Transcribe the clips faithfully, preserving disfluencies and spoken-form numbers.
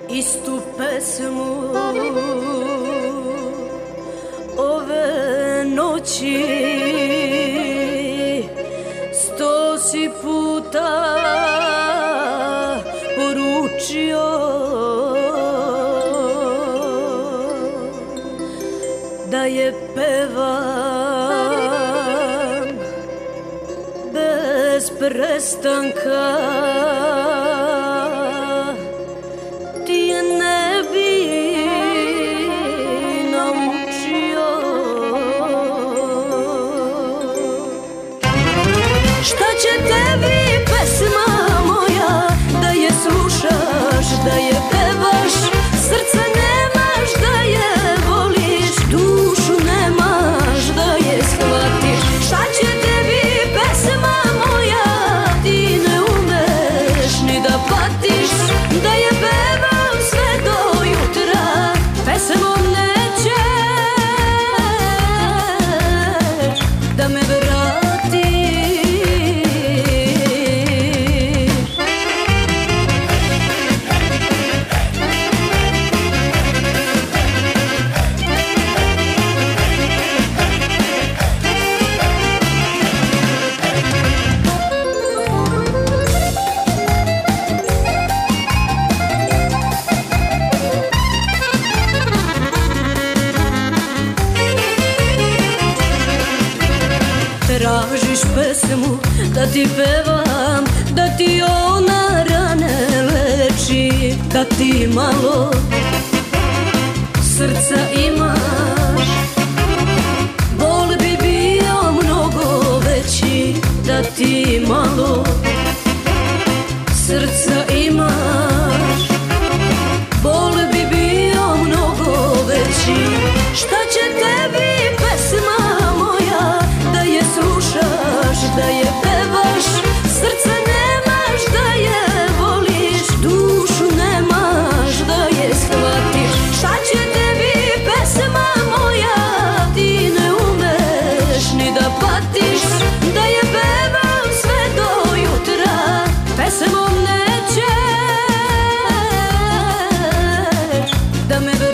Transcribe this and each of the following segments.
istu pesmu ove noći sto si puta poručio da je pevam bez prestanka. Ti je ne bi naučio. Šta će tebi pesma moja da je slušaš, da je pevaš, srca nemaš da je voliš, dušu nemaš da je shvatiš. Šta će tebi pesma moja, ti ne umeš ni da patiš, da je pevam sve do jutra, pesmom nećeš da me vratiš. Tražiš pesmu da ti pevam, da ti ona rane leči, da ti malo srca imaš. Bol bi bio mnogo veći da ti malo srca imaš. Bol bi bio mnogo veći. Šta će tebi pesma moja da je slušaš, da je pevaš, srca nemaš da je voliš, dušu nemaš da je shvatiš. Šta će tebi pesma moja, ti ne umeš ni da patiš, da je pevam sve do jutra, pesmom nećeš da me vratiš.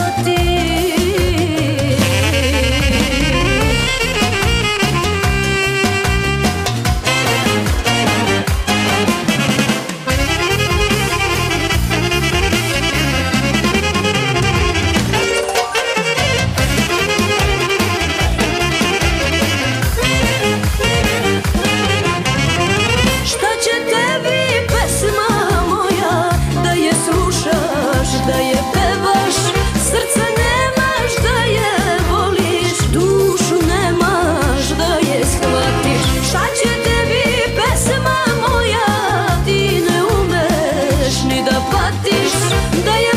Da je pevaš, srca nemaš da je voliš, dušu nemaš da je shvatiš. Šta će tebi pesma moja, ti ne umeš ni da patiš, da je